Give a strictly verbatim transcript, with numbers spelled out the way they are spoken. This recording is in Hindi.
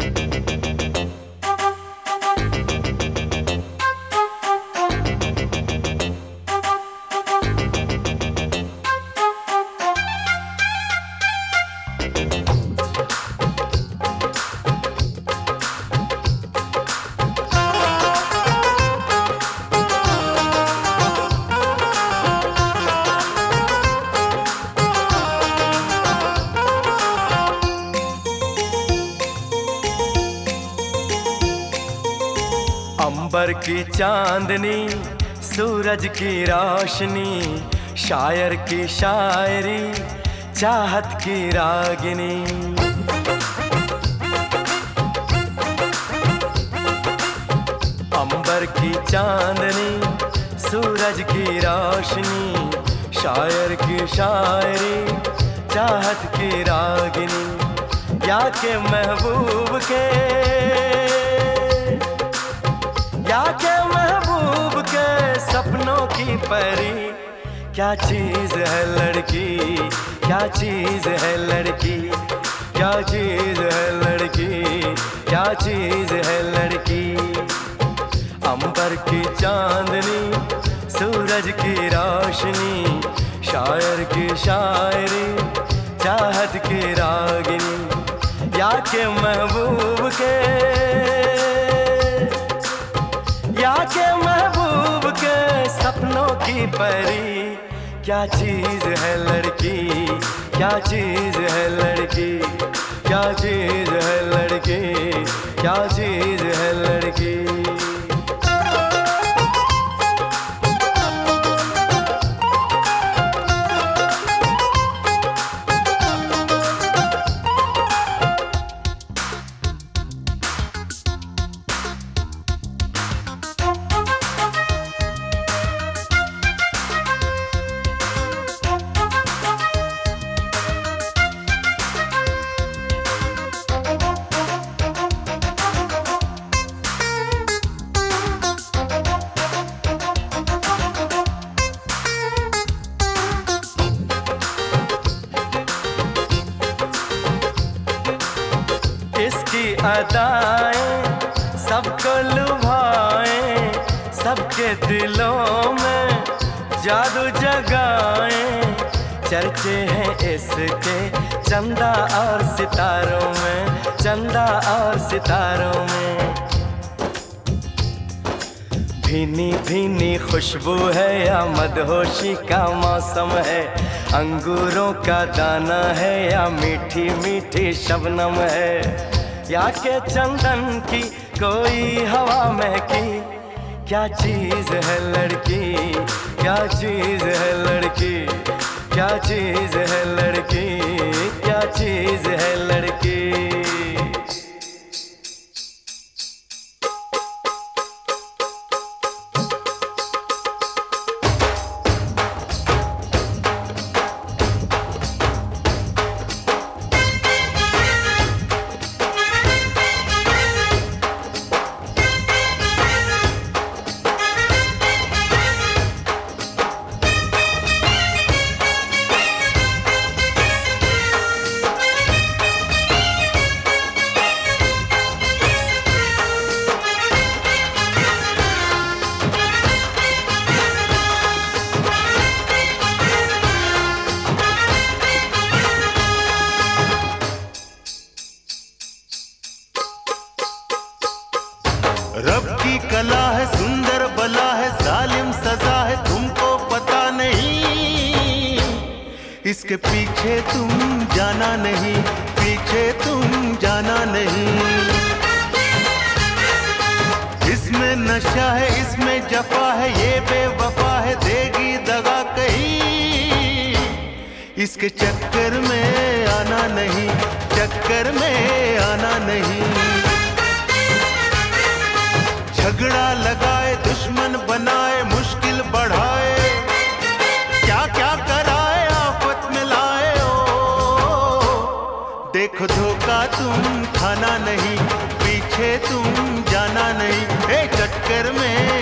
अंबर की चांदनी, सूरज की रोशनी, शायर की शायरी, चाहत की रागिनी। अंबर की चांदनी, सूरज की रोशनी, शायर की शायरी, चाहत की रागिनी। या के महबूब के, या के महबूब के सपनों की परी। क्या चीज है लड़की, क्या चीज है लड़की, क्या चीज है लड़की, क्या चीज है लड़की। अंबर की चांदनी, सूरज की रोशनी, शायर की शायरी, चाहत की रागिनी। या के महबूब के, या के महबूब के सपनों की परी। क्या चीज है लड़की, क्या चीज है लड़की, क्या चीज है लड़की, क्या चीज है लड़की। इसकी अदाएं सबको लुभाएं, सबके दिलों में जादू जगाएं। चर्चे हैं इसके चंदा और सितारों में, चंदा और सितारों में। भीनी भीनी खुशबू है या मदहोशी का मौसम है, अंगूरों का दाना है या मीठी मीठी शबनम है। या के चंदन की कोई हवा महकी। क्या चीज है लड़की, क्या चीज है लड़की, क्या चीज है लड़की, क्या चीज है लड़की। रब की कला है, सुंदर बला है, जालिम सजा है, तुमको पता नहीं। इसके पीछे तुम जाना नहीं, पीछे तुम जाना नहीं। इसमें नशा है, इसमें जफा है, ये बेवफा है, देगी दगा कहीं। इसके चक्कर में आना नहीं, चक्कर में आना नहीं। झगड़ा लगाए, दुश्मन बनाए, मुश्किल बढ़ाए, क्या क्या कराए, आफत में लाए। ओ देखो धोखा तुम खाना नहीं, पीछे तुम जाना नहीं। ए चक्कर में